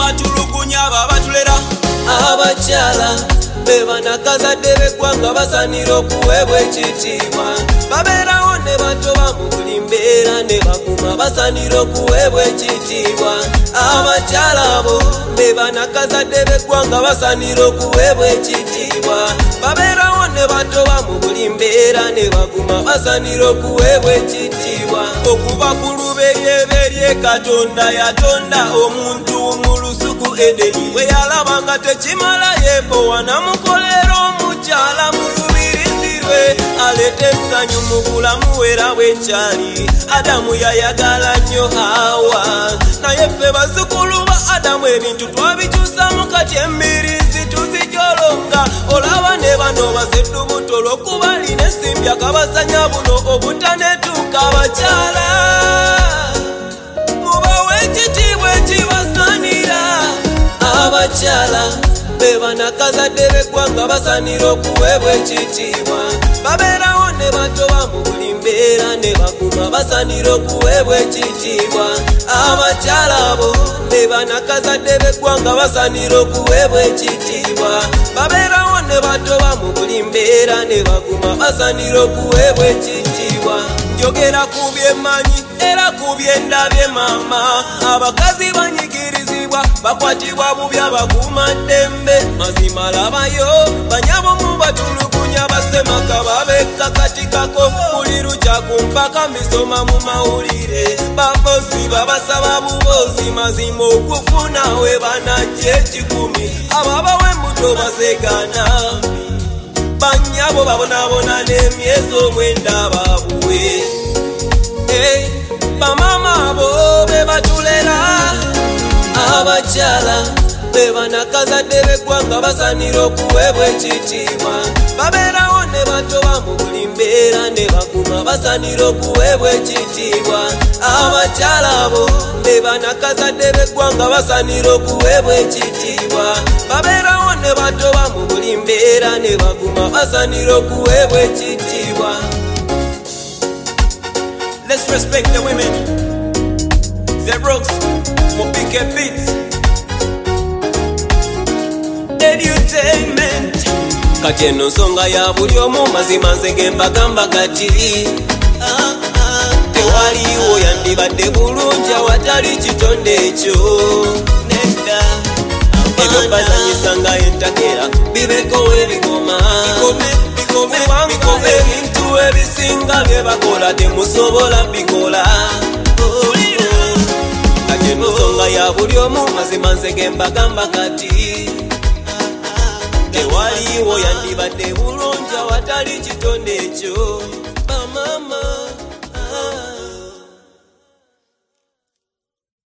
batulugunya ababatulera abakyala bebanakazadde b'eggwanga basaanira okuweebwa ekitiibwa babeerawo ne batoba mu buli mbeera ne baguma basaanira okuweebwa ekitiibwa abakyala abo bebanakazadde b'eggwanga basaanira okuweebwa ekitiibwa babeerawo ne batoba mu buli mbeera ne baguma basaanira okuweebwa ekitiibwa okuva ku lubeeryebeerye Katonda yatonda omuntu mu lusuku Edeni bwe yalaba nga tekimala yebowa namukolera omukyala mu lubirizi lwe aleeta essanyu mu bulamu era bwekyali Adamu yayagala nnyo Hawa naye ffe bazzukulu ba Adamu ebintu twabikyusamu kati embirizi tuzijolonga olaba ne bano bazeddubuto olw'okuba lina ensimbi akabasanya buno obutanetuuka abakyala mubawe ekitiibwa ekibasaanira abakyala bebanakazadde b'eggwanga basaanira okuweebwa ekitiibwa babeerawo ne batoba mu buli mbeera ne baguma basaanira okuweebwa ekitiibwa abakyala abo bebanakazadde b'eggwanga basaanira okuweebwa ekitiibwa babeerawo ne batoba mu buli mbeera ne baguma basaanira okuweebwa ekitiibwa njogera ku byemmanyi era ku byendabye maama abakazi banyigirizibwa bakwatibwa bubi abakuuma ddembe mazima labayo banyabo mu batulugunya basemaka babekakatikako buli lukya ku mpaka misoma mu mawulire babosi babasaba bubozi mazima okufuna we banajja ekikumi ababawe embuto bazegaana banyabo babonabona n'emyezi omwenda babuwe bamama abo bebatulera abakyala bebanakazadde b'eggwanga basaanira okuweebwa ekitiibwa babeerawo ne batoba mu buli mbeera ne baguma basaanira okuweebwa ekitiibwa abakyala abo bebanakazadde b'eggwanga basaanira okuweebwa ekitiibwa babeerawo ne batoba mu buli mbeera ne baguma basaanira okuweebwa ekitiibwa. Let's respect the women. The rocks will pick a beat. Edutainment. Kati eno nsonga ya buli omu mazima nze ngembagamba kati tewaliwo yandibadde bulungi awatali kitonde ekyo nedda ebyo bazanyisanga entakera bibekowo ebikoma kubanga ebintu ebisinga bye bakola temusobola bikola kati eno nsonga ya buli omu mazima nze ngembagamba kati tewaliwo yandibadde bulungi awatali kitonde ekyo